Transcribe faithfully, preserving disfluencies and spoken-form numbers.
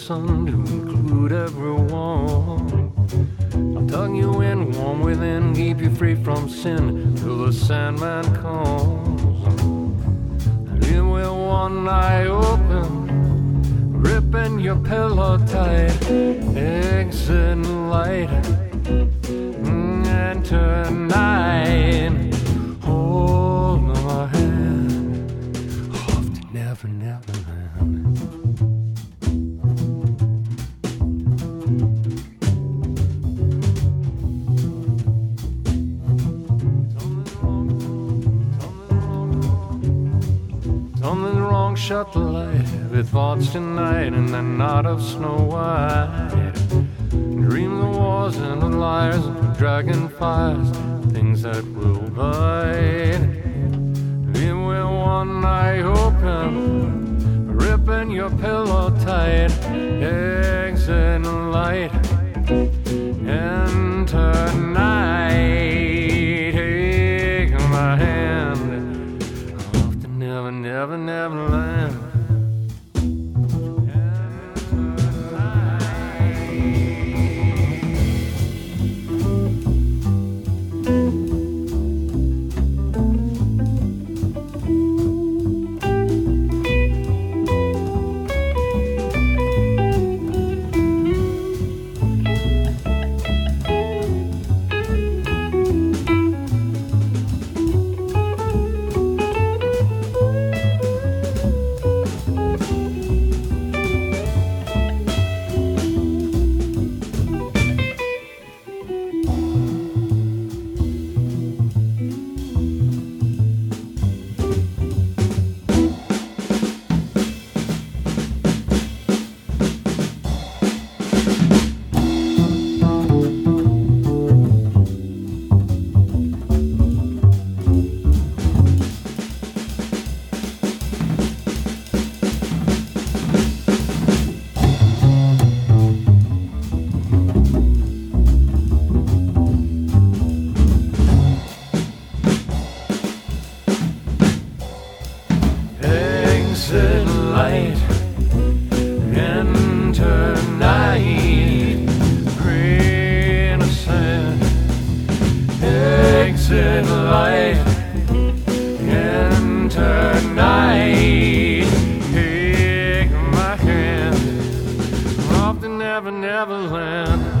sun to include everyone. I'll tuck you in, warm within, keep you free from sin till the Sandman comes. Leave with one eye open, gripping your pillow tight, exit light, and tonight hold my hand off to Never Never Land. Something wrong, shut the light. Heavy thoughts tonight in that knot of Snow White. Dream the wars and the liars and the dragonflies, things that will bite. Leave with one eye open, ripping your pillow tight, exit light, and tonight take my hand off to Never, Never, Never Land. Exit light, enter night, green sand. Exit light, enter night. Take my hand off to Never, Never Land.